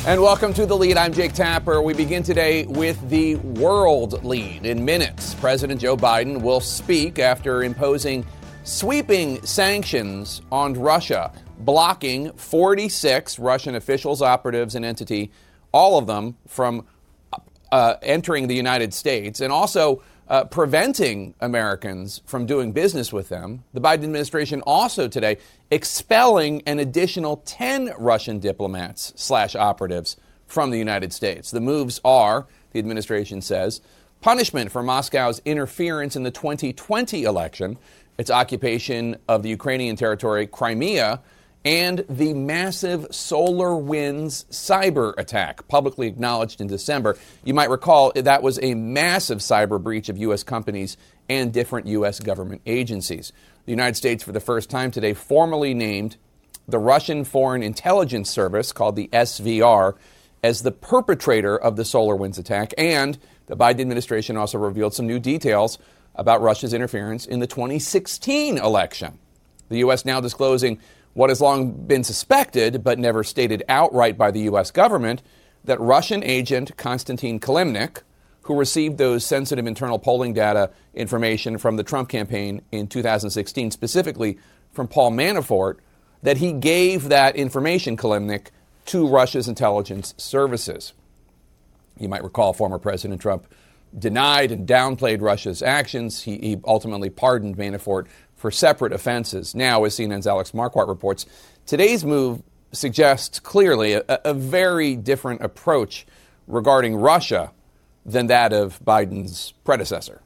And welcome to The Lead. I'm Jake Tapper. We begin today with the world lead. In minutes, President Joe Biden will speak after imposing sweeping sanctions on Russia, blocking 46 Russian officials, operatives, and entity, all of them from entering the United States, and also preventing Americans from doing business with them. The Biden administration also today expelling an additional 10 Russian diplomats / operatives from the United States. The moves are, the administration says, punishment for Moscow's interference in the 2020 election, its occupation of the Ukrainian territory Crimea, and the massive SolarWinds cyber attack, publicly acknowledged in December. You might recall that was a massive cyber breach of U.S. companies and different U.S. government agencies. The United States, for the first time today, formally named the Russian Foreign Intelligence Service, called the SVR, as the perpetrator of the SolarWinds attack. And the Biden administration also revealed some new details about Russia's interference in the 2016 election. The U.S. now disclosing what has long been suspected, but never stated outright by the U.S. government, that Russian agent Konstantin Kilimnik, who received those sensitive internal polling data information from the Trump campaign in 2016, specifically from Paul Manafort, that he gave that information, Kilimnik, to Russia's intelligence services. You might recall former President Trump denied and downplayed Russia's actions. He ultimately pardoned Manafort for separate offenses. Now, as CNN's Alex Marquardt reports, today's move suggests clearly a very different approach regarding Russia than that of Biden's predecessor.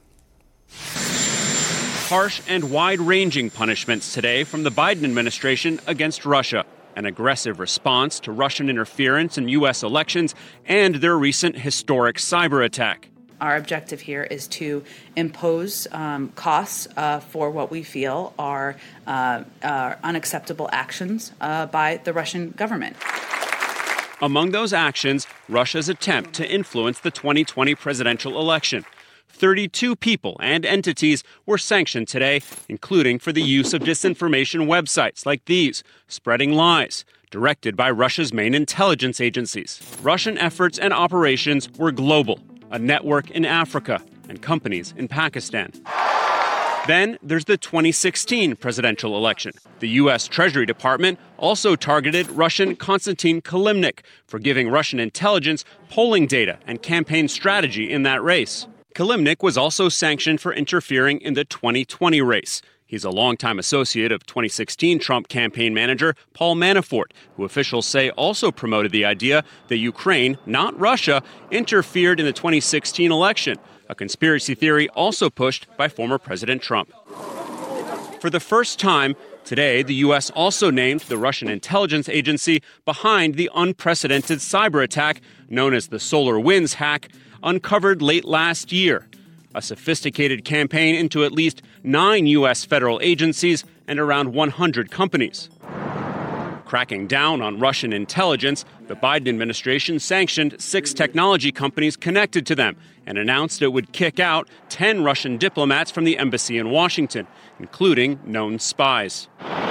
Harsh and wide-ranging punishments today from the Biden administration against Russia, an aggressive response to Russian interference in U.S. elections, and their recent historic cyber attack. Our objective here is to impose costs for what we feel are unacceptable actions by the Russian government. Among those actions, Russia's attempt to influence the 2020 presidential election. 32 people and entities were sanctioned today, including for the use of disinformation websites like these, spreading lies, directed by Russia's main intelligence agencies. Russian efforts and operations were global, a network in Africa, and companies in Pakistan. Then there's the 2016 presidential election. The U.S. Treasury Department also targeted Russian Konstantin Kilimnik for giving Russian intelligence polling data and campaign strategy in that race. Kilimnik was also sanctioned for interfering in the 2020 race. He's a longtime associate of 2016 Trump campaign manager Paul Manafort, who officials say also promoted the idea that Ukraine, not Russia, interfered in the 2016 election, a conspiracy theory also pushed by former President Trump. For the first time, today, the U.S. also named the Russian intelligence agency behind the unprecedented cyber attack known as the SolarWinds hack, uncovered late last year. A sophisticated campaign into at least 9 U.S. federal agencies and around 100 companies. Cracking down on Russian intelligence, the Biden administration sanctioned 6 technology companies connected to them and announced it would kick out 10 Russian diplomats from the embassy in Washington, including known spies.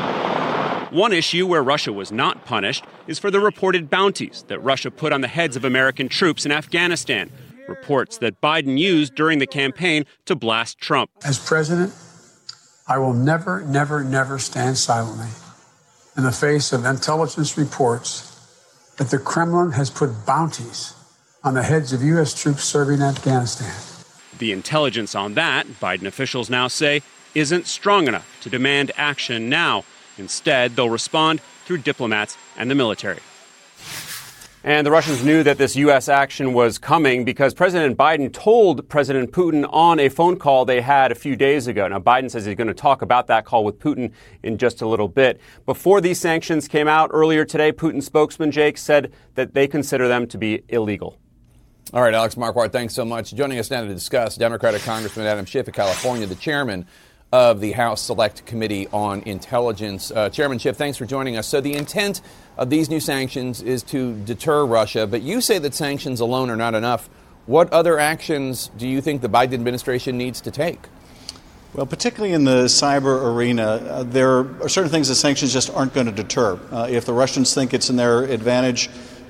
One issue where Russia was not punished is for the reported bounties that Russia put on the heads of American troops in Afghanistan, reports that Biden used during the campaign to blast Trump. As president, I will never, never, never stand silently in the face of intelligence reports that the Kremlin has put bounties on the heads of U.S. troops serving in Afghanistan. The intelligence on that, Biden officials now say, isn't strong enough to demand action now. Instead, they'll respond through diplomats and the military. And the Russians knew that this U.S. action was coming because President Biden told President Putin on a phone call they had a few days ago. Now, Biden says he's going to talk about that call with Putin in just a little bit. Before these sanctions came out earlier today, Putin's spokesman, Jake, said that they consider them to be illegal. All right, Alex Marquardt, thanks so much. Joining us now to discuss, Democratic Congressman Adam Schiff of California, the chairman of the House Select Committee on Intelligence. Chairman Schiff, thanks for joining us. So the intent of these new sanctions is to deter Russia, but you say that sanctions alone are not enough. What other actions do you think the Biden administration needs to take? Well, particularly in the cyber arena, there are certain things that sanctions just aren't going to deter. If the Russians think it's in their advantage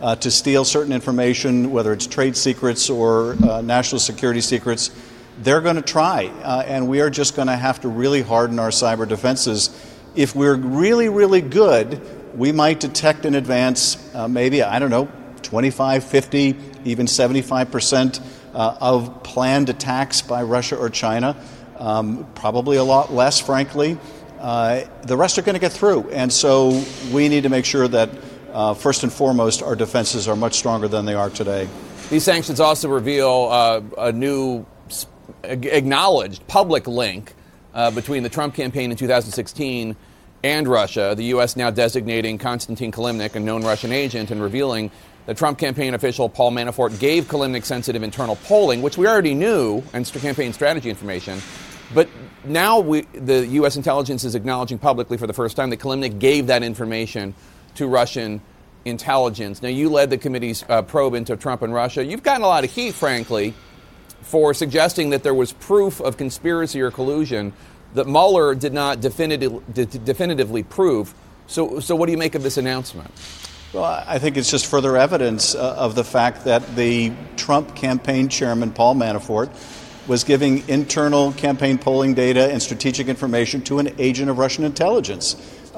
to steal certain information, whether it's trade secrets or national security secrets, they're going to try. And we are just going to have to really harden our cyber defenses. If we're really, really good, we might detect in advance maybe, 25, 50, even 75% of planned attacks by Russia or China. Probably a lot less, frankly. The rest are going to get through. And so we need to make sure that, first and foremost, our defenses are much stronger than they are today. These sanctions also reveal a new acknowledged public link between the Trump campaign in 2016 and Russia, the U.S. now designating Konstantin Kilimnik a known Russian agent and revealing the Trump campaign official Paul Manafort gave Kilimnik sensitive internal polling, which we already knew, and campaign strategy information. But now the U.S. intelligence is acknowledging publicly for the first time that Kilimnik gave that information to Russian intelligence. Now, you led the committee's probe into Trump and Russia. You've gotten a lot of heat, frankly, for suggesting that there was proof of conspiracy or collusion that Mueller did not definitively prove. So what do you make of this announcement? Well, I think it's just further evidence of the fact that the Trump campaign chairman, Paul Manafort, was giving internal campaign polling data and strategic information to an agent of Russian intelligence.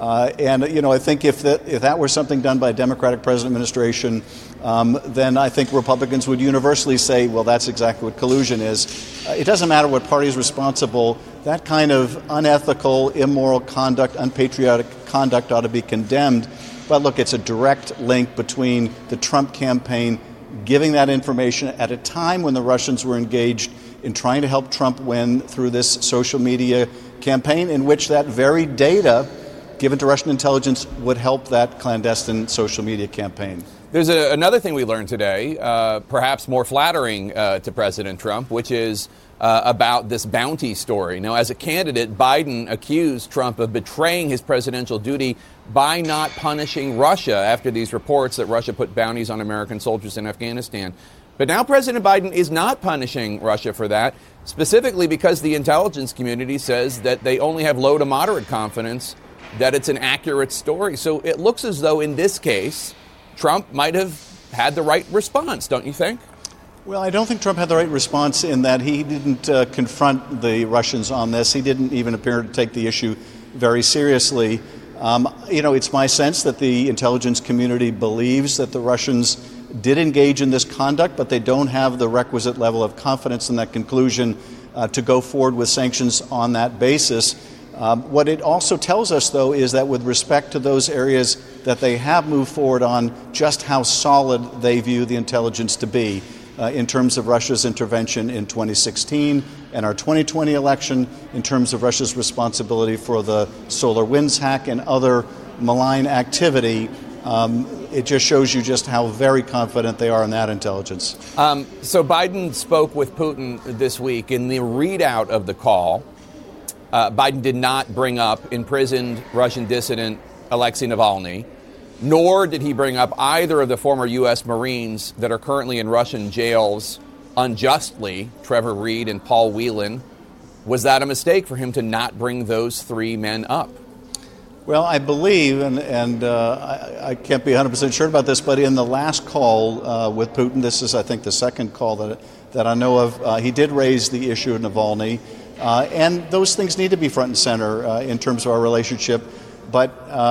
I think if that were something done by a Democratic president administration, then I think Republicans would universally say, well, that's exactly what collusion is. It doesn't matter what party is responsible. That kind of unethical, immoral conduct, unpatriotic conduct ought to be condemned. But look, it's a direct link between the Trump campaign giving that information at a time when the Russians were engaged in trying to help Trump win through this social media campaign in which that very data given to Russian intelligence would help that clandestine social media campaign. There's another thing we learned today, perhaps more flattering to President Trump, which is about this bounty story. Now, as a candidate, Biden accused Trump of betraying his presidential duty by not punishing Russia after these reports that Russia put bounties on American soldiers in Afghanistan. But now President Biden is not punishing Russia for that, specifically because the intelligence community says that they only have low to moderate confidence that it's an accurate story. So it looks as though in this case, Trump might have had the right response, don't you think? Well, I don't think Trump had the right response in that he didn't confront the Russians on this. He didn't even appear to take the issue very seriously. It's my sense that the intelligence community believes that the Russians did engage in this conduct, but they don't have the requisite level of confidence in that conclusion to go forward with sanctions on that basis. What it also tells us, though, is that with respect to those areas that they have moved forward on, just how solid they view the intelligence to be in terms of Russia's intervention in 2016 and our 2020 election, in terms of Russia's responsibility for the SolarWinds hack and other malign activity. It just shows you just how very confident they are in that intelligence. So Biden spoke with Putin this week. In the readout of the call, Biden did not bring up imprisoned Russian dissident Alexei Navalny, nor did he bring up either of the former U.S. Marines that are currently in Russian jails unjustly, Trevor Reed and Paul Whelan. Was that a mistake for him to not bring those three men up? Well, I believe, and I can't be 100% sure about this, but in the last call with Putin, this is, I think, the second call that I know of, he did raise the issue of Navalny. And those things need to be front and center in terms of our relationship. But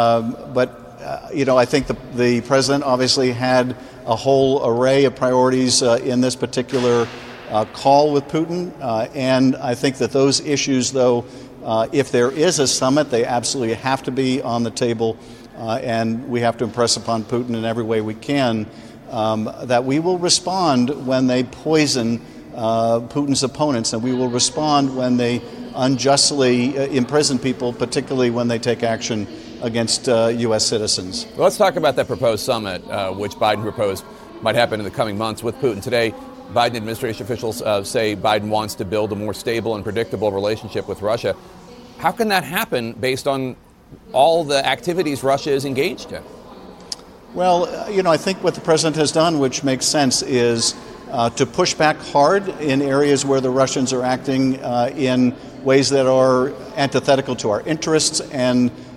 I think the president obviously had a whole array of priorities in this particular call with Putin. And I think that those issues, though, if there is a summit, they absolutely have to be on the table. And we have to impress upon Putin in every way we can that we will respond when they poison Putin's opponents, and we will respond when they unjustly imprison people, particularly when they take action against U.S. citizens. Well, let's talk about that proposed summit, which Biden proposed might happen in the coming months with Putin. Today, Biden administration officials say Biden wants to build a more stable and predictable relationship with Russia. How can that happen based on all the activities Russia is engaged in? Well, I think what the president has done, which makes sense, is to push back hard in areas where the Russians are acting in ways that are antithetical to our interests and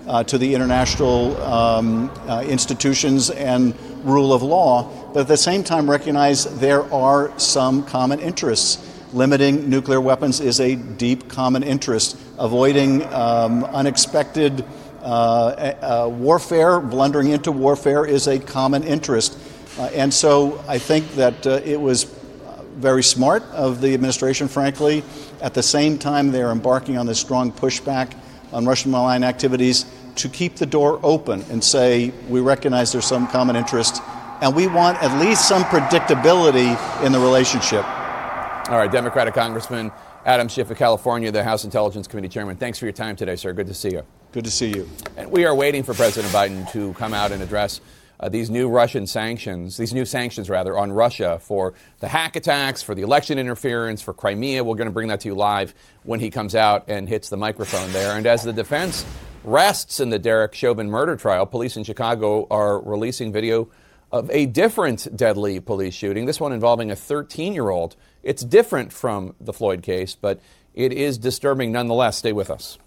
to the international institutions and rule of law, but at the same time recognize there are some common interests. Limiting nuclear weapons is a deep common interest. Avoiding unexpected warfare, blundering into warfare, is a common interest. And so I think that it was very smart of the administration, frankly. At the same time, they're embarking on this strong pushback on Russian malign activities to keep the door open and say, we recognize there's some common interest, and we want at least some predictability in the relationship. All right, Democratic Congressman Adam Schiff of California, the House Intelligence Committee Chairman. Thanks for your time today, sir. Good to see you. Good to see you. And we are waiting for President Biden to come out and address these new sanctions on Russia for the hack attacks, for the election interference, for Crimea. We're going to bring that to you live when he comes out and hits the microphone there. And as the defense rests in the Derek Chauvin murder trial, police in Chicago are releasing video of a different deadly police shooting, this one involving a 13-year-old. It's different from the Floyd case, but it is disturbing nonetheless. Stay with us.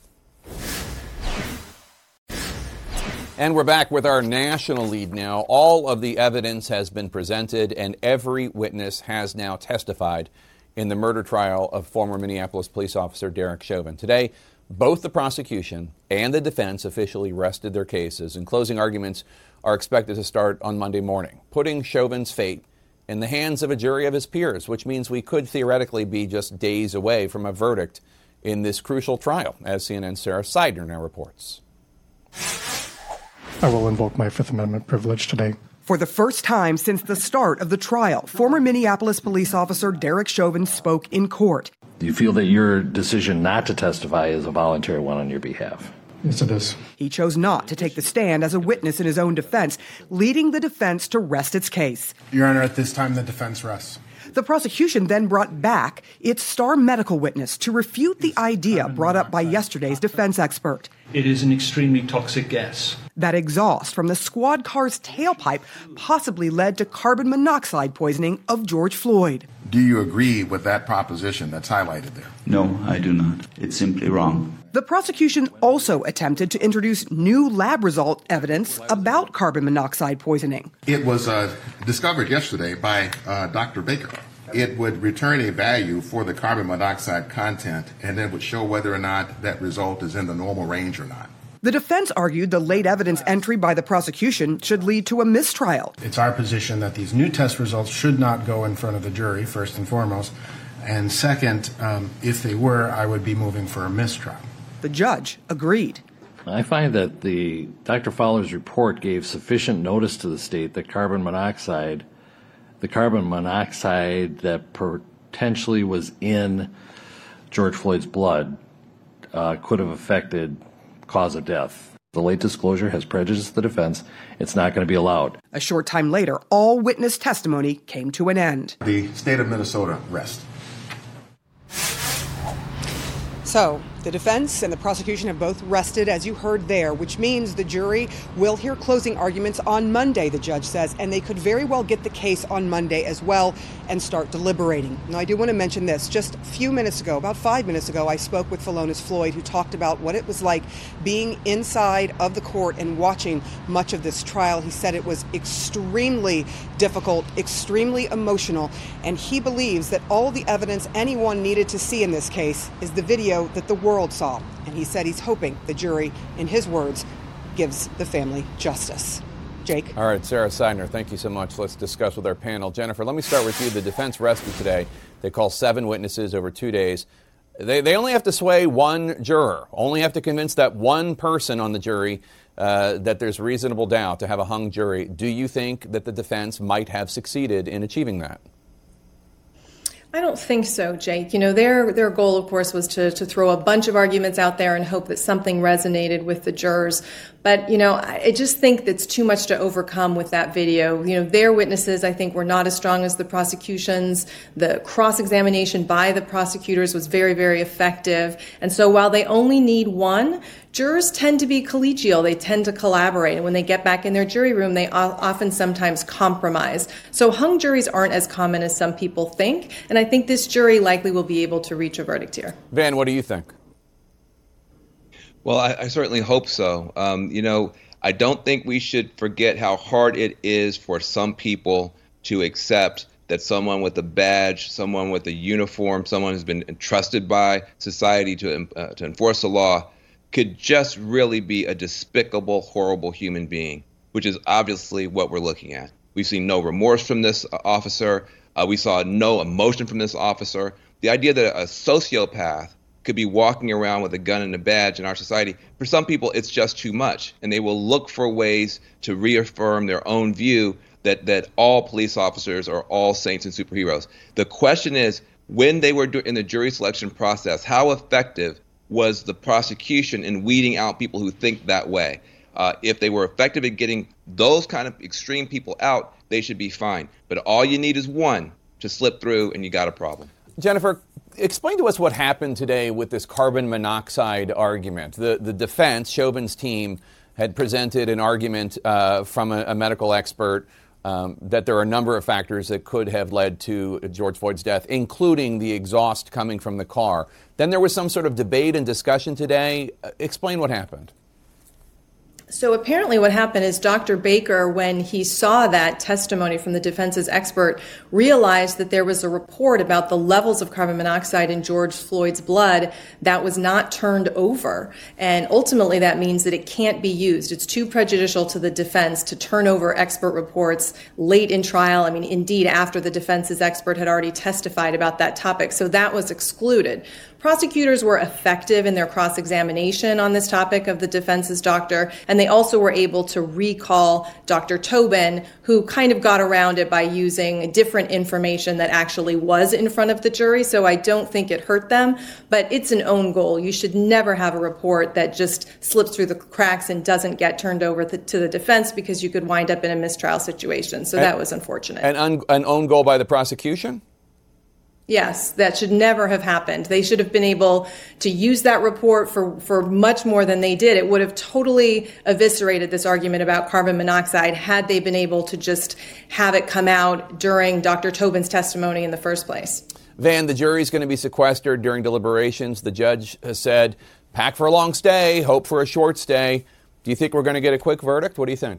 And we're back with our national lead now. All of the evidence has been presented, and every witness has now testified in the murder trial of former Minneapolis police officer Derek Chauvin. Today, both the prosecution and the defense officially rested their cases, and closing arguments are expected to start on Monday morning, putting Chauvin's fate in the hands of a jury of his peers, which means we could theoretically be just days away from a verdict in this crucial trial, as CNN's Sarah Seidner now reports. I will invoke my Fifth Amendment privilege today. For the first time since the start of the trial, former Minneapolis police officer Derek Chauvin spoke in court. Do you feel that your decision not to testify is a voluntary one on your behalf? Yes, it is. He chose not to take the stand as a witness in his own defense, leading the defense to rest its case. Your Honor, at this time, the defense rests. The prosecution then brought back its star medical witness to refute the idea brought up by yesterday's defense expert. It is an extremely toxic gas. That exhaust from the squad car's tailpipe possibly led to carbon monoxide poisoning of George Floyd. Do you agree with that proposition that's highlighted there? No, I do not. It's simply wrong. The prosecution also attempted to introduce new lab result evidence about carbon monoxide poisoning. It was discovered yesterday by Dr. Baker. It would return a value for the carbon monoxide content, and then would show whether or not that result is in the normal range or not. The defense argued the late evidence entry by the prosecution should lead to a mistrial. It's our position that these new test results should not go in front of the jury, first and foremost. And second, if they were, I would be moving for a mistrial. The judge agreed. I find that Dr. Fowler's report gave sufficient notice to the state that the carbon monoxide that potentially was in George Floyd's blood could have affected cause of death. The late disclosure has prejudiced the defense. It's not going to be allowed. A short time later, all witness testimony came to an end. The state of Minnesota rests. So, the defense and the prosecution have both rested, as you heard there, which means the jury will hear closing arguments on Monday, the judge says, and they could very well get the case on Monday as well and start deliberating. Now, I do want to mention this. Just a few minutes ago, about 5 minutes ago, I spoke with Philonise Floyd, who talked about what it was like being inside of the court and watching much of this trial. He said it was extremely difficult, extremely emotional, and he believes that all the evidence anyone needed to see in this case is the video that the world saw. And he said he's hoping the jury, in his words, gives the family justice. Jake. All right, Sarah Seidner, thank you so much. Let's discuss with our panel. Jennifer, let me start with you. The defense rested today. They call 7 witnesses over 2 days. They only have to sway one juror, only have to convince that one person on the jury that there's reasonable doubt to have a hung jury. Do you think that the defense might have succeeded in achieving that? I don't think so, Jake. You know, their goal, of course, was to throw a bunch of arguments out there and hope that something resonated with the jurors. But, you know, I just think that's too much to overcome with that video. You know, their witnesses, I think, were not as strong as the prosecution's. The cross-examination by the prosecutors was very, very effective. And so while they only need one, jurors tend to be collegial. They tend to collaborate. And when they get back in their jury room, they often sometimes compromise. So hung juries aren't as common as some people think. And I think this jury likely will be able to reach a verdict here. Van, what do you think? Well, I certainly hope so. I don't think we should forget how hard it is for some people to accept that someone with a badge, someone with a uniform, someone who's been entrusted by society to enforce the law could just really be a despicable, horrible human being, which is obviously what we're looking at. We've seen no remorse from this officer. We saw no emotion from this officer. The idea that a sociopath could be walking around with a gun and a badge in our society, for some people, it's just too much. And they will look for ways to reaffirm their own view that all police officers are all saints and superheroes. The question is, when they were in the jury selection process, how effective was the prosecution in weeding out people who think that way? If they were effective at getting those kind of extreme people out, they should be fine. But all you need is one to slip through, and you got a problem. Jennifer, explain to us what happened today with this carbon monoxide argument. The defense, Chauvin's team, had presented an argument from a medical expert that there are a number of factors that could have led to George Floyd's death, including the exhaust coming from the car. Then there was some sort of debate and discussion today. Explain what happened. So apparently what happened is Dr. Baker, when he saw that testimony from the defense's expert, realized that there was a report about the levels of carbon monoxide in George Floyd's blood that was not turned over. And ultimately that means that it can't be used. It's too prejudicial to the defense to turn over expert reports late in trial. I mean, indeed, after the defense's expert had already testified about that topic. So that was excluded. Prosecutors were effective in their cross-examination on this topic of the defense's doctor, and they also were able to recall Dr. Tobin, who kind of got around it by using different information that actually was in front of the jury. So I don't think it hurt them, but it's an own goal. You should never have a report that just slips through the cracks and doesn't get turned over to the defense, because you could wind up in a mistrial situation. So that was unfortunate. An own goal by the prosecution? Yes, that should never have happened. They should have been able to use that report for much more than they did. It would have totally eviscerated this argument about carbon monoxide had they been able to just have it come out during Dr. Tobin's testimony in the first place. Van, the jury's going to be sequestered during deliberations. The judge has said, pack for a long stay, hope for a short stay. Do you think we're going to get a quick verdict? What do you think?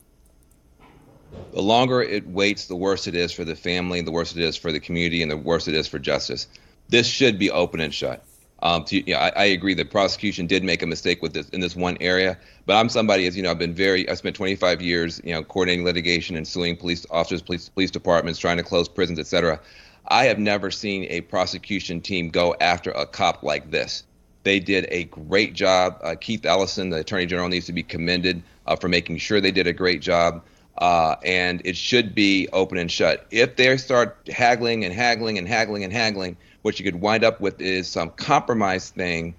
The longer it waits, the worse it is for the family, the worse it is for the community, and the worse it is for justice. This should be open and shut. I agree that prosecution did make a mistake with this in this one area, but I'm somebody, as you know, I spent 25 years, coordinating litigation and suing police officers, police departments, trying to close prisons, et cetera. I have never seen a prosecution team go after a cop like this. They did a great job. Keith Ellison, the Attorney General, needs to be commended for making sure they did a great job. And it should be open and shut. If they start haggling, what you could wind up with is some compromise thing,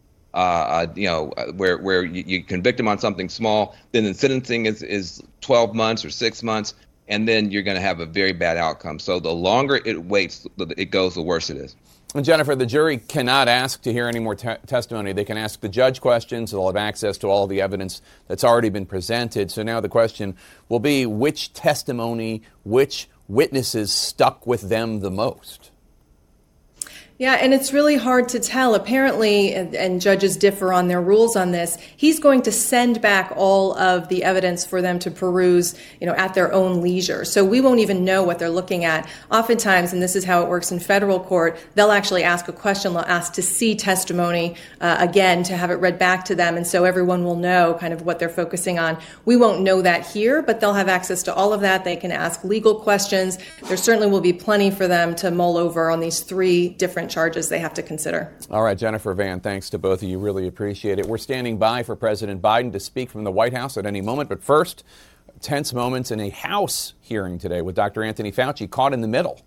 where you convict them on something small, then the sentencing is 12 months or 6 months, and then you're going to have a very bad outcome. So the longer it waits, it goes, the worse it is. And Jennifer, the jury cannot ask to hear any more testimony. They can ask the judge questions. They'll have access to all the evidence that's already been presented. So now the question will be, which testimony, which witnesses stuck with them the most? Yeah, and it's really hard to tell. Apparently, and judges differ on their rules on this, he's going to send back all of the evidence for them to peruse, at their own leisure. So we won't even know what they're looking at. Oftentimes, and this is how it works in federal court, they'll actually ask a question. They'll ask to see testimony again, to have it read back to them. And so everyone will know kind of what they're focusing on. We won't know that here, but they'll have access to all of that. They can ask legal questions. There certainly will be plenty for them to mull over on these three different charges they have to consider. All right, Jennifer, Van, thanks to both of you. Really appreciate it. We're standing by for President Biden to speak from the White House at any moment. But first, tense moments in a House hearing today with Dr. Anthony Fauci caught in the middle.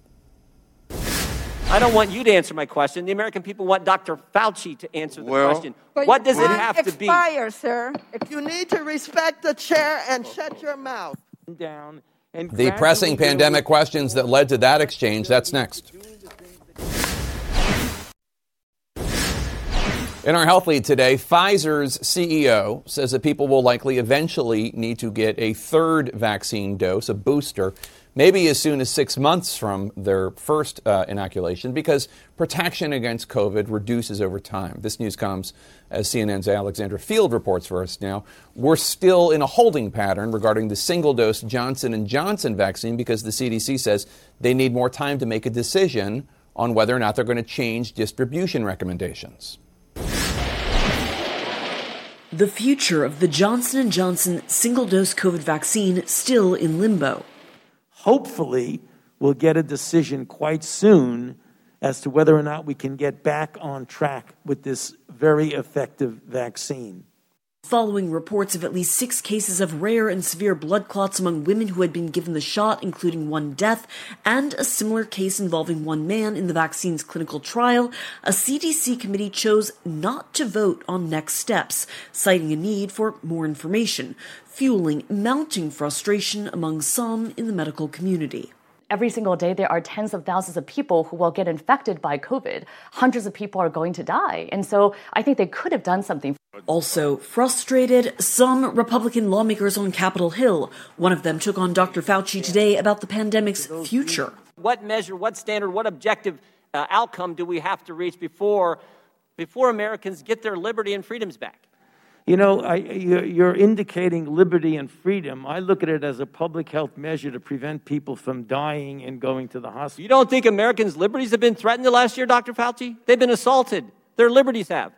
I don't want you to answer my question. The American people want Dr. Fauci to answer the question. What does it have to be? Sir. If you need to respect the chair and shut your mouth. Down and the pressing pandemic questions that led to that exchange, that's next. In our health lead today, Pfizer's CEO says that people will likely eventually need to get a third vaccine dose, a booster, maybe as soon as 6 months from their first inoculation, because protection against COVID reduces over time. This news comes as CNN's Alexandra Field reports for us now. We're still in a holding pattern regarding the single-dose Johnson & Johnson vaccine because the CDC says they need more time to make a decision on whether or not they're going to change distribution recommendations. The future of the Johnson & Johnson single-dose COVID vaccine still in limbo. Hopefully, we'll get a decision quite soon as to whether or not we can get back on track with this very effective vaccine. Following reports of at least 6 cases of rare and severe blood clots among women who had been given the shot, including 1 death, and a similar case involving 1 man in the vaccine's clinical trial, a CDC committee chose not to vote on next steps, citing a need for more information, fueling mounting frustration among some in the medical community. Every single day, there are tens of thousands of people who will get infected by COVID. Hundreds of people are going to die. And so I think they could have done something. Also frustrated, some Republican lawmakers on Capitol Hill. One of them took on Dr. Fauci today about the pandemic's future. What measure, what standard, what objective outcome do we have to reach before Americans get their liberty and freedoms back? You know, you're indicating liberty and freedom. I look at it as a public health measure to prevent people from dying and going to the hospital. You don't think Americans' liberties have been threatened the last year, Dr. Fauci? They've been assaulted. Their liberties have.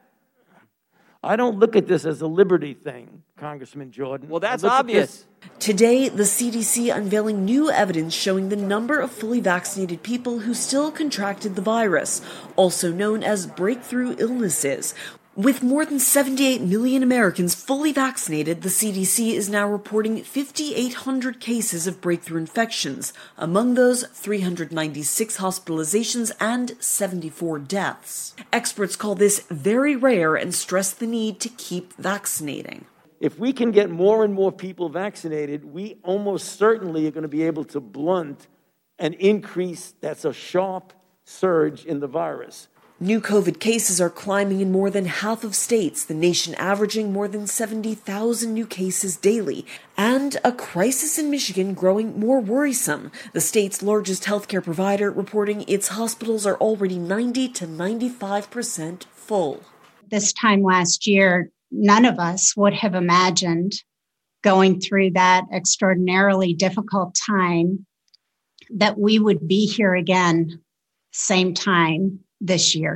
I don't look at this as a liberty thing, Congressman Jordan. Well, that's obvious. Today, the CDC unveiling new evidence showing the number of fully vaccinated people who still contracted the virus, also known as breakthrough illnesses. With more than 78 million Americans fully vaccinated, the CDC is now reporting 5,800 cases of breakthrough infections. Among those, 396 hospitalizations and 74 deaths. Experts call this very rare and stress the need to keep vaccinating. If we can get more and more people vaccinated, we almost certainly are going to be able to blunt an increase that's a sharp surge in the virus. New COVID cases are climbing in more than half of states, the nation averaging more than 70,000 new cases daily, and a crisis in Michigan growing more worrisome. The state's largest healthcare provider reporting its hospitals are already 90 to 95% full. This time last year, none of us would have imagined going through that extraordinarily difficult time that we would be here again, same time this year.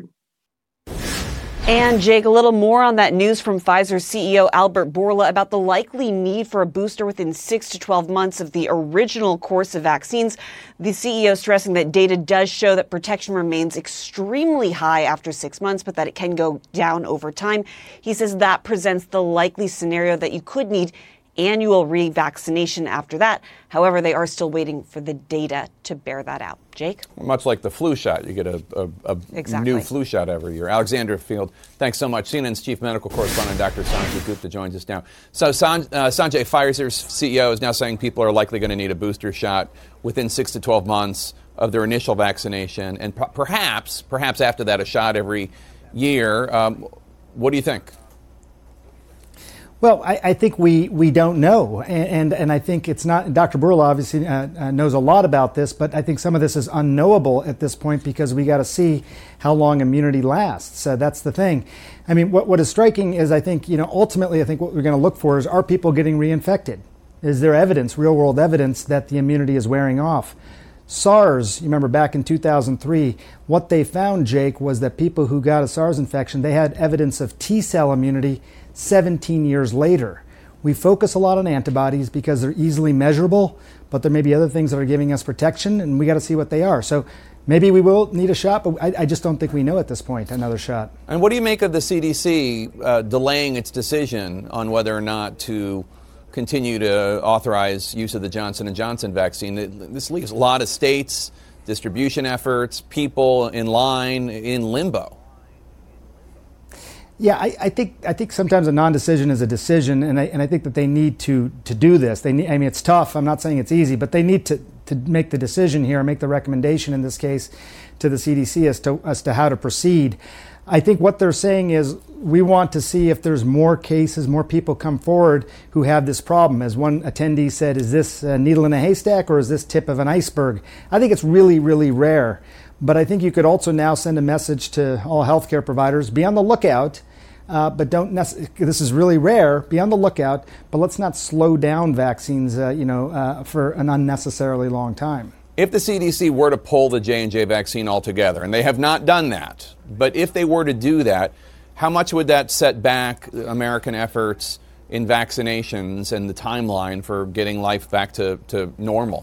And Jake, a little more on that news from Pfizer's CEO Albert Bourla about the likely need for a booster within 6 to 12 months of the original course of vaccines. The CEO stressing that data does show that protection remains extremely high after 6 months, but that it can go down over time. He says that presents the likely scenario that you could need annual revaccination after that. However, they are still waiting for the data to bear that out. Jake? Much like the flu shot, you get a new flu shot every year. Alexandra Field, thanks so much. CNN's chief medical correspondent, Dr. Sanjay Gupta, joins us now. So Sanjay, Pfizer's CEO is now saying people are likely going to need a booster shot within 6 to 12 months of their initial vaccination, and perhaps after that, a shot every year. What do you think? Well, I think we don't know, and I think it's not. Dr. Bourla obviously knows a lot about this, but I think some of this is unknowable at this point because we got to see how long immunity lasts. That's the thing. I mean, what is striking is I think ultimately I think what we're going to look for is, are people getting reinfected? Is there evidence, real world evidence, that the immunity is wearing off? SARS, you remember back in 2003, what they found, Jake, was that people who got a SARS infection, they had evidence of T-cell immunity 17 years later. We focus a lot on antibodies because they're easily measurable, but there may be other things that are giving us protection, and we got to see what they are. So maybe we will need a shot, but I just don't think we know at this point another shot. And what do you make of the CDC delaying its decision on whether or not to continue to authorize use of the Johnson & Johnson vaccine? This leaves a lot of states, distribution efforts, people in line, in limbo. Yeah, I think sometimes a non-decision is a decision, and I think that they need to do this. It's tough. I'm not saying it's easy, but they need to make the decision here, make the recommendation in this case to the CDC as to how to proceed. I think what they're saying is we want to see if there's more cases, more people come forward who have this problem. As one attendee said, is this a needle in a haystack or is this tip of an iceberg? I think it's really, really rare. But I think you could also now send a message to all healthcare providers, be on the lookout, but this is really rare, be on the lookout, but let's not slow down vaccines for an unnecessarily long time. If the CDC were to pull the J&J vaccine altogether, and they have not done that, but if they were to do that, how much would that set back American efforts in vaccinations and the timeline for getting life back to normal?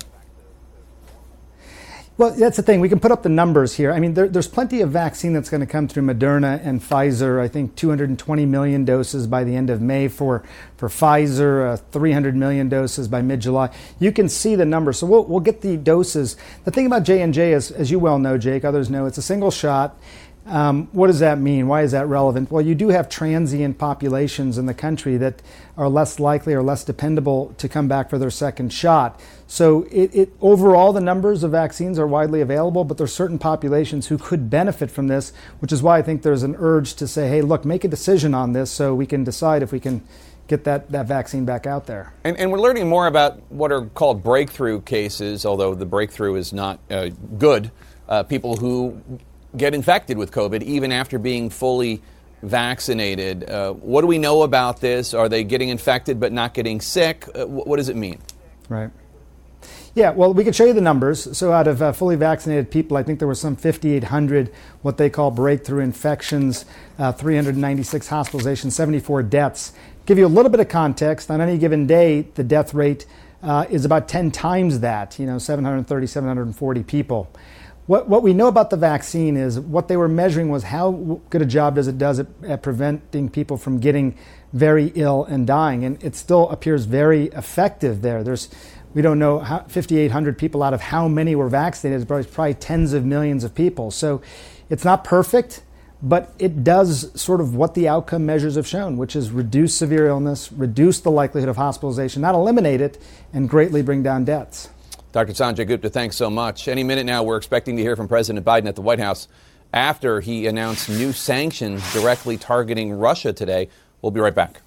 Well, that's the thing. We can put up the numbers here. I mean, there's plenty of vaccine that's going to come through Moderna and Pfizer. I think 220 million doses by the end of May for Pfizer, 300 million doses by mid-July. You can see the numbers. So we'll get the doses. The thing about J&J is, as you well know, Jake, others know, it's a single shot. What does that mean? Why is that relevant? Well, you do have transient populations in the country that are less likely or less dependable to come back for their second shot. So overall, the numbers of vaccines are widely available, but there's certain populations who could benefit from this, which is why I think there's an urge to say, hey, look, make a decision on this so we can decide if we can get that vaccine back out there. And we're learning more about what are called breakthrough cases, although the breakthrough is not good. People who get infected with COVID even after being fully vaccinated. What do we know about this? Are they getting infected but not getting sick? What does it mean? Right. Yeah, well, we could show you the numbers. So out of fully vaccinated people, I think there were some 5,800 what they call breakthrough infections, 396 hospitalizations, 74 deaths. Give you a little bit of context. On any given day, the death rate is about 10 times that, 730, 740 people. What we know about the vaccine is what they were measuring was how good a job does it at preventing people from getting very ill and dying. And it still appears very effective there. We don't know 5,800 people out of how many were vaccinated. It's probably tens of millions of people. So it's not perfect, but it does sort of what the outcome measures have shown, which is reduce severe illness, reduce the likelihood of hospitalization, not eliminate it, and greatly bring down deaths. Dr. Sanjay Gupta, thanks so much. Any minute now, we're expecting to hear from President Biden at the White House after he announced new sanctions directly targeting Russia today. We'll be right back.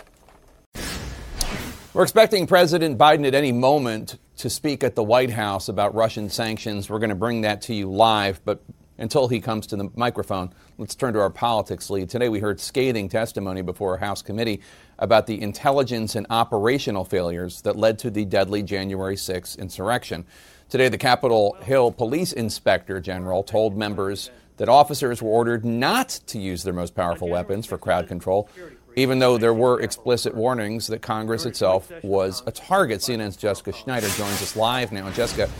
We're expecting President Biden at any moment to speak at the White House about Russian sanctions. We're going to bring that to you live, but until he comes to the microphone, let's turn to our politics lead. Today we heard scathing testimony before a House committee about the intelligence and operational failures that led to the deadly January 6th insurrection. Today, the Capitol Hill Police Inspector General told members that officers were ordered not to use their most powerful weapons for crowd control, even though there were explicit warnings that Congress itself was a target. CNN's Jessica Schneider joins us live now. Jessica,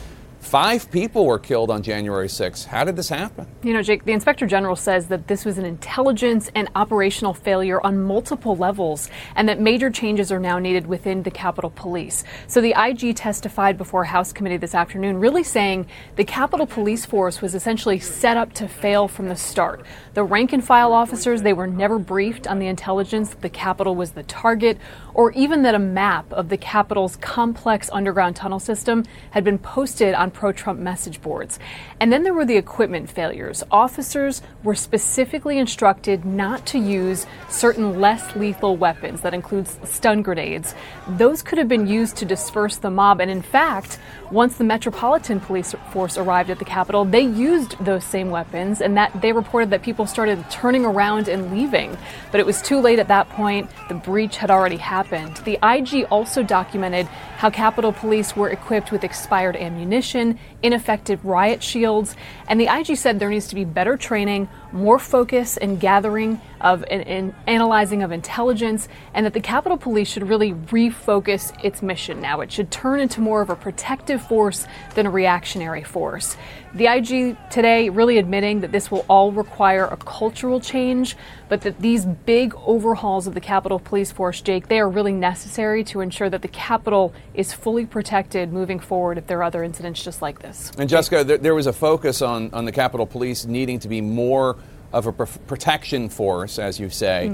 5 people were killed on January 6th. How did this happen? Jake, the Inspector General says that this was an intelligence and operational failure on multiple levels and that major changes are now needed within the Capitol Police. So the IG testified before a House committee this afternoon, really saying the Capitol Police force was essentially set up to fail from the start. The rank and file officers, they were never briefed on the intelligence that the Capitol was the target, or even that a map of the Capitol's complex underground tunnel system had been posted on pro-Trump message boards. And then there were the equipment failures. Officers were specifically instructed not to use certain less lethal weapons. That includes stun grenades. Those could have been used to disperse the mob. And in fact, once the Metropolitan Police Force arrived at the Capitol, they used those same weapons, and that they reported that people started turning around and leaving. But it was too late at that point. The breach had already happened. The IG also documented how Capitol Police were equipped with expired ammunition, ineffective riot shields, and the IG said there needs to be better training, more focus and gathering of and analyzing of intelligence, and that the Capitol Police should really refocus its mission now. It should turn into more of a protective force than a reactionary force. The IG today really admitting that this will all require a cultural change, but that these big overhauls of the Capitol Police Force, Jake, they are really necessary to ensure that the Capitol is fully protected moving forward if there are other incidents just like this. And Jessica, there was a focus on the Capitol Police needing to be more of a protection force, as you say,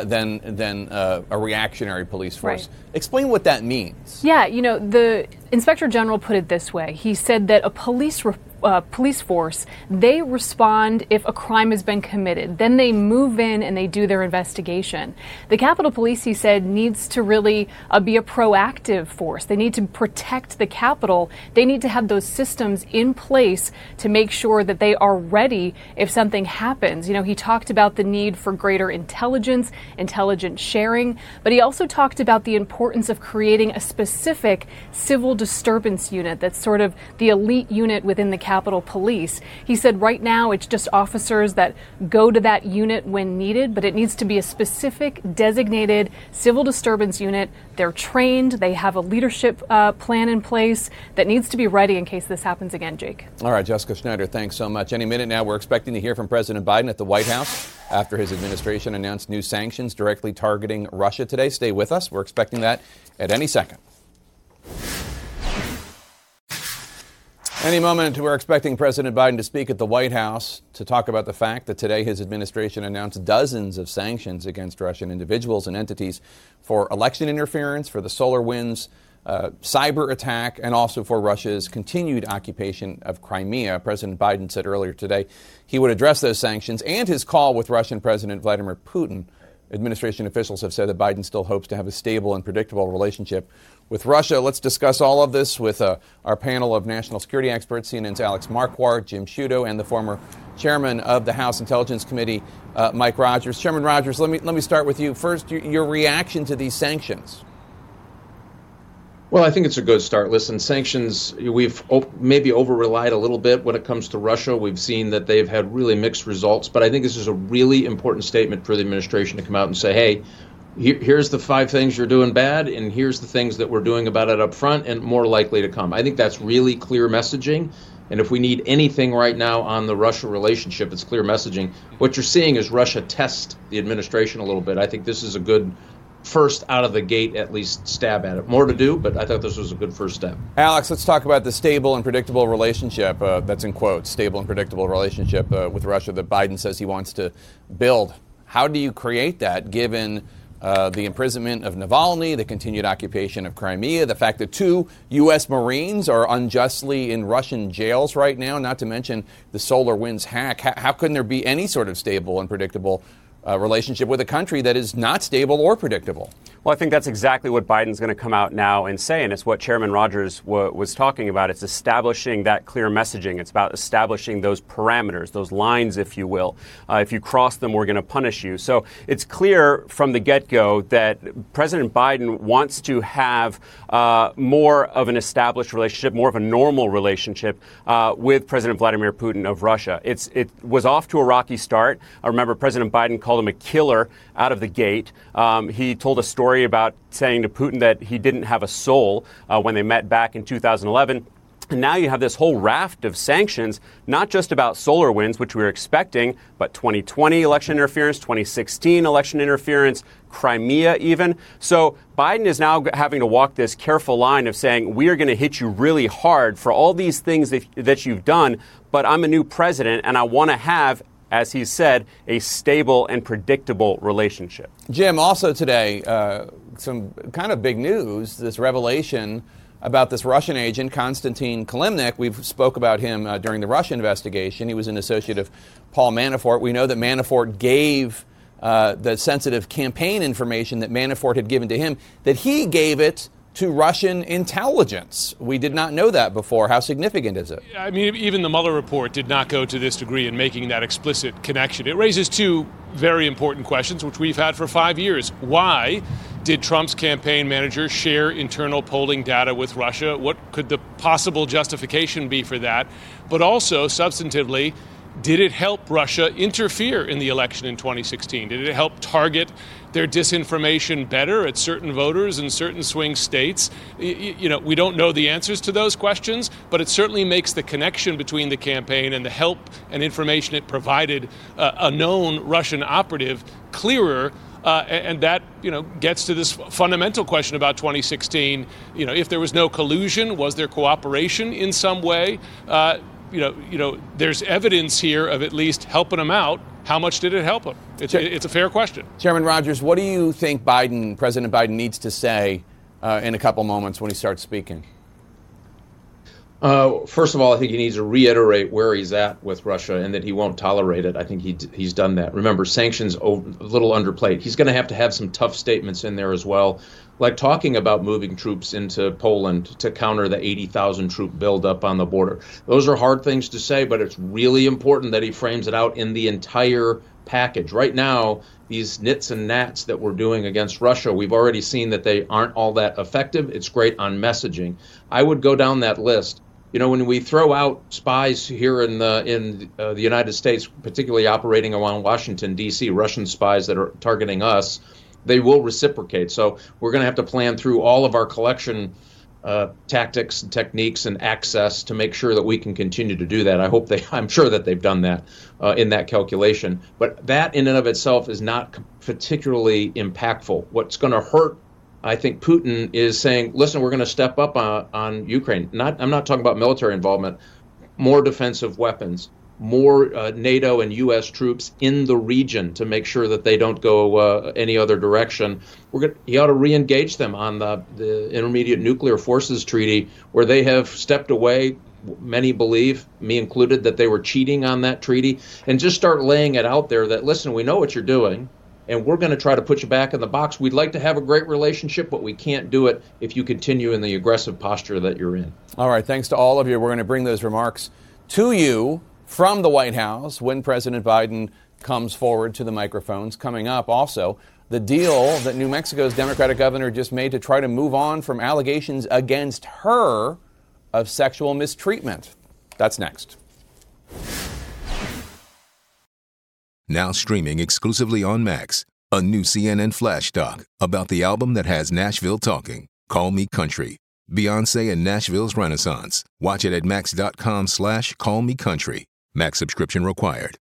than a reactionary police force. Right. Explain what that means. Yeah, the Inspector General put it this way. He said that a police police force, they respond if a crime has been committed. Then they move in and they do their investigation. The Capitol Police, he said, needs to really be a proactive force. They need to protect the Capitol. They need to have those systems in place to make sure that they are ready if something happens. You know, he talked about the need for greater intelligence sharing, but he also talked about the importance of creating a specific civil disturbance unit that's sort of the elite unit within the Capitol Police. He said right now it's just officers that go to that unit when needed, but it needs to be a specific designated civil disturbance unit. They're trained, they have a leadership plan in place that needs to be ready in case this happens again, Jake. All right, Jessica Schneider, thanks so much. Any minute now, we're expecting to hear from President Biden at the White House after his administration announced new sanctions directly targeting Russia today. Stay with us. We're expecting that at any second. Any moment, we're expecting President Biden to speak at the White House to talk about the fact that today his administration announced dozens of sanctions against Russian individuals and entities for election interference, for the SolarWinds cyber attack, and also for Russia's continued occupation of Crimea. President Biden said earlier today he would address those sanctions and his call with Russian President Vladimir Putin. Administration officials have said that Biden still hopes to have a stable and predictable relationship with Russia. Let's discuss all of this with our panel of national security experts, CNN's Alex Marquardt, Jim Sciutto, and the former chairman of the House Intelligence Committee, Mike Rogers. Chairman Rogers, let me start with you. First, your reaction to these sanctions. Well, I think it's a good start. Listen, sanctions, we've maybe over-relied a little bit when it comes to Russia. We've seen that they've had really mixed results. But I think this is a really important statement for the administration to come out and say, hey, here's the 5 things you're doing bad, and here's the things that we're doing about it up front and more likely to come. I think that's really clear messaging. And if we need anything right now on the Russia relationship, it's clear messaging. What you're seeing is Russia test the administration a little bit. I think this is a good first out of the gate, at least stab at it. More to do, but I thought this was a good first step. Alex, let's talk about the stable and predictable relationship, that's in quotes, stable and predictable relationship with Russia that Biden says he wants to build. How do you create that given the imprisonment of Navalny, the continued occupation of Crimea, the fact that 2 U.S. Marines are unjustly in Russian jails right now, not to mention the SolarWinds hack? How couldn't there be any sort of stable and predictable relationship with a country that is not stable or predictable? Well, I think that's exactly what Biden's going to come out now and say, and it's what Chairman Rogers was talking about. It's establishing that clear messaging. It's about establishing those parameters, those lines, if you will. If you cross them, we're going to punish you. So it's clear from the get-go that President Biden wants to have more of an established relationship, more of a normal relationship with President Vladimir Putin of Russia. It was off to a rocky start. I remember President Biden called him a killer out of the gate. He told a story about saying to Putin that he didn't have a soul when they met back in 2011. And now you have this whole raft of sanctions, not just about SolarWinds, which we were expecting, but 2020 election interference, 2016 election interference, Crimea even. So Biden is now having to walk this careful line of saying, we are going to hit you really hard for all these things that you've done, but I'm a new president and I want to have, as he said, a stable and predictable relationship. Jim, also today, some kind of big news, this revelation about this Russian agent, Konstantin Kilimnik. We've spoke about him during the Russia investigation. He was an associate of Paul Manafort. We know that Manafort gave the sensitive campaign information that Manafort had given to him, that he gave it to Russian intelligence. We did not know that before. How significant is it? I mean, even the Mueller report did not go to this degree in making that explicit connection. It raises 2 very important questions, which we've had for 5 years. Why did Trump's campaign manager share internal polling data with Russia? What could the possible justification be for that? But also, substantively, did it help Russia interfere in the election in 2016? Did it help target their disinformation better at certain voters in certain swing states? You know, we don't know the answers to those questions, but it certainly makes the connection between the campaign and the help and information it provided a known Russian operative clearer. And that, gets to this fundamental question about 2016. If there was no collusion, was there cooperation in some way? There's evidence here of at least helping them out. How much did it help them? It's a fair question. Chairman Rogers, what do you think President Biden needs to say in a couple moments when he starts speaking? First of all, I think he needs to reiterate where he's at with Russia and that he won't tolerate it. I think he's done that. Remember, sanctions a little underplayed. He's going to have some tough statements in there as well, like talking about moving troops into Poland to counter the 80,000 troop buildup on the border. Those are hard things to say, but it's really important that he frames it out in the entire package. Right now, these nits and gnats that we're doing against Russia, we've already seen that they aren't all that effective. It's great on messaging. I would go down that list. You know, when we throw out spies here in the United States, particularly operating around Washington, D.C., Russian spies that are targeting us, they will reciprocate. So we're going to have to plan through all of our collection tactics and techniques and access to make sure that we can continue to do that. I'm sure that they've done that in that calculation. But that in and of itself is not particularly impactful. What's going to hurt, I think, Putin is saying, listen, we're going to step up on Ukraine. I'm not talking about military involvement, more defensive weapons, more NATO and U.S. troops in the region to make sure that they don't go any other direction. He ought to re-engage them on the Intermediate Nuclear Forces Treaty, where they have stepped away. Many believe, me included, that they were cheating on that treaty, and just start laying it out there that, listen, we know what you're doing, and we're going to try to put you back in the box. We'd like to have a great relationship, but we can't do it if you continue in the aggressive posture that you're in. All right, thanks to all of you. We're going to bring those remarks to you from the White House when President Biden comes forward to the microphones. Coming up also, the deal that New Mexico's Democratic governor just made to try to move on from allegations against her of sexual mistreatment. That's next. Now streaming exclusively on Max, a new CNN Flash doc about the album that has Nashville talking, Call Me Country. Beyonce and Nashville's Renaissance. Watch it at max.com/callmecountry. Max subscription required.